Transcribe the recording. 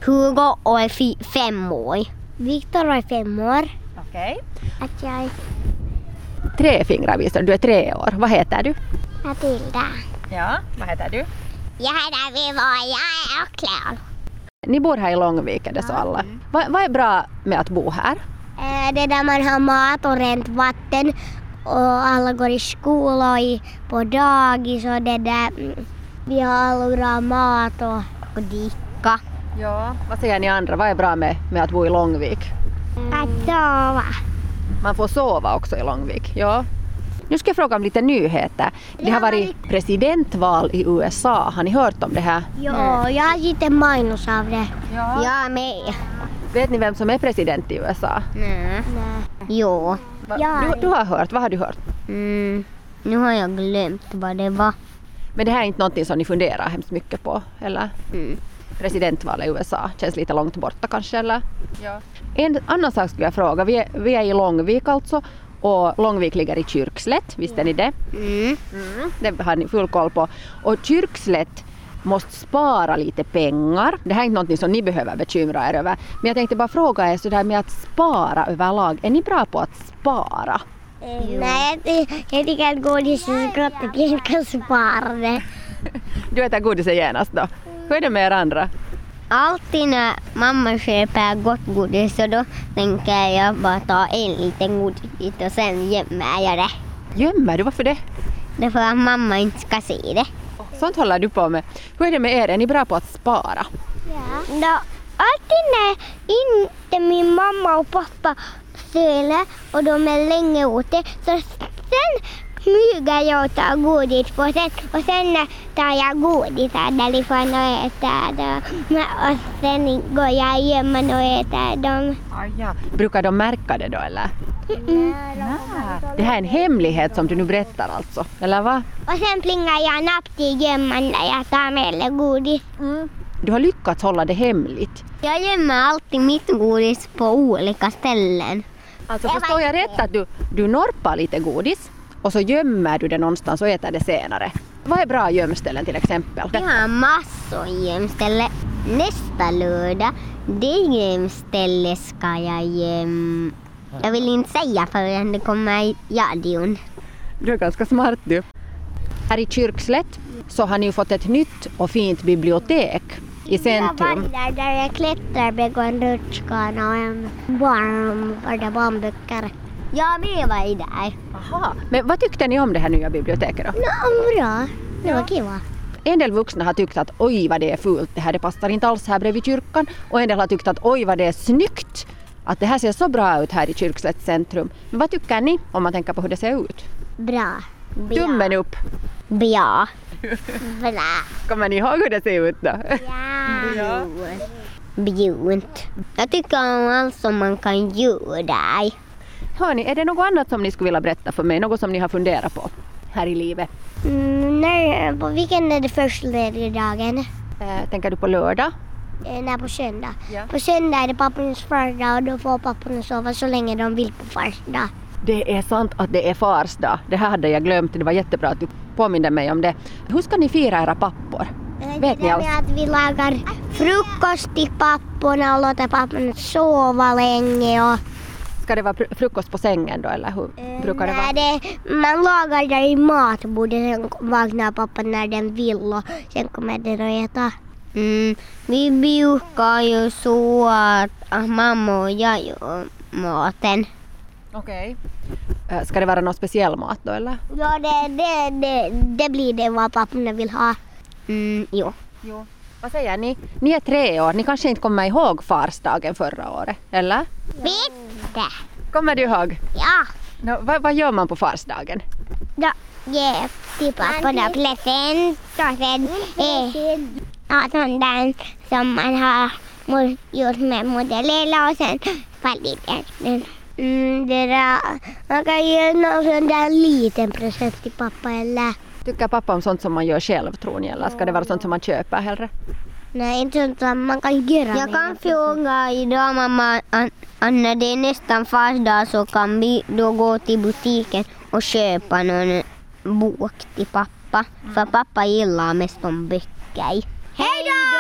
Hugo är 5 år. Viktor är 5 år. Okej. Att jag är 3 fingrar visar du är 3 år. Vad heter du? Matilda. Ja, vad heter du? Jag heter Viva och jag är Claire. Ni bor här i Långvik, är det så alla? Vad är bra med att bo här? Det där man har mat och rent vatten och alla går i skola och på dagis och det där. Vi har alla bra mat och dricka. Ja. Vad säger ni andra? Vad är bra med att bo i Långvik? Att sova. Man får sova också i Långvik. Ja. Nu ska jag fråga om lite nyheter. Det har varit presidentval i USA. Har ni hört om det här? Ja, jag har lite minus av det. Ja. Jag är med. Vet ni vem som är president i USA? Nej. Jo. Du har hört. Vad har du hört? Nu har jag glömt vad det var. Men det här är inte någonting som ni funderar hemskt mycket på, eller? Presidentval i USA känns lite långt borta kanske, eller? Ja. En annan sak skulle jag fråga. Vi är i Långvik alltså. Och Långvik ligger i Kyrkslätt, visste ni det? Det har ni full koll på. Och Kyrkslätt måste spara lite pengar. Det här är inte något som ni behöver bekymra er över. Men jag tänkte bara fråga er sådär med att spara överlag. Är ni bra på att spara? Nej, jag tycker att godis är gott att jag kan spara det. Du äter godiset genast då. Hur är det med er andra? Alltid när mamma köper gott godis så då tänker jag bara ta en liten godis och sen gömmer jag det. Gömmer du? Varför det? Det är för att mamma inte ska se det. Sånt håller du på med. Hur är det med er? Är ni bra på att spara? Ja. Alltid när inte min mamma och pappa stjäler och de är länge ute så sen smyger jag och tar godis på sen och sen tar jag godisar därifrån och äter dem. Och sen går jag och gömmer och äter dem. Ja. Brukar de märka det då eller? Det här är en hemlighet som du nu berättar alltså, eller vad? Och sen plingar jag nappt i gömman när jag tar med godis. Du har lyckats hålla det hemligt. Jag gömmer alltid mitt godis på olika ställen. Alltså förstår jag rätt att du norpar lite godis och så gömmer du det någonstans och äter det senare? Vad är bra gömställen till exempel? Jag har massor gömställen. Nästa lördag, det gömställe ska jag gömma. Jag vill inte säga förrän det kommer i radion. Du är ganska smart du. Här i Kyrkslätt så har ni fått ett nytt och fint bibliotek i centrum. Jag vandrar där jag klättrar med en rutschkana och en barnböcker. Jag var i där. Aha. Men vad tyckte ni om det här nya biblioteket då? Bra. Det var kul. En del vuxna har tyckt att oj vad det är fult, det här det passar inte alls här bredvid kyrkan. Och en del har tyckt att oj vad det är snyggt, att det här ser så bra ut här i Kyrkslätts centrum. Men vad tycker ni om man tänker på hur det ser ut? Bra. Tummen upp. Bra. Bra. Kommer ni ihåg hur det ser ut då? Ja. Bjunt. Jag tycker om allt som man kan göra. Hörni, är det något annat som ni skulle vilja berätta för mig? Något som ni har funderat på här i livet? Nej, på vilken är det första dagen? Tänker du på lördag? Nej, på söndag. Ja. På söndag är det pappornas farsdag och då får papporna sova så länge de vill på farsdag. Det är sant att det är fars dag. Det här hade jag glömt. Det var jättebra att du påminde mig om det. Hur ska ni fira era pappor? Vet ni alls? Att vi lagar frukost till papporna och låter papporna sova länge. Och Ska det vara frukost på sängen då eller hur brukar det vara? Man lagar där i matbordet, sen vaknar pappa när den vill och sen kommer den att äta. Vi brukar ju så att mamma och jag gör maten. Okej. Ska det vara någon speciell mat då eller? Ja, det blir det vad papporna vill ha. Jo. Vad säger ni? Ni är 3 år. Ni kanske inte kommer ihåg farsdagen förra året, eller? Visst. Kommer du ihåg? Ja. Vad gör man på farsdagen? Då ger till papporna present och sen sånt där som man har gjort med modeller och sen fallit den. Man kan ge någon sån där liten present till pappa eller? Tycker pappa om sånt som man gör själv tror ni eller ska det vara sånt som man köper hellre? Nej, inte sånt som man kan göra. Jag kan fråga idag mamma när det är nästan farsdag så kan vi då gå till butiken och köpa någon bok till pappa. För pappa gillar mest om böcker. Hej då!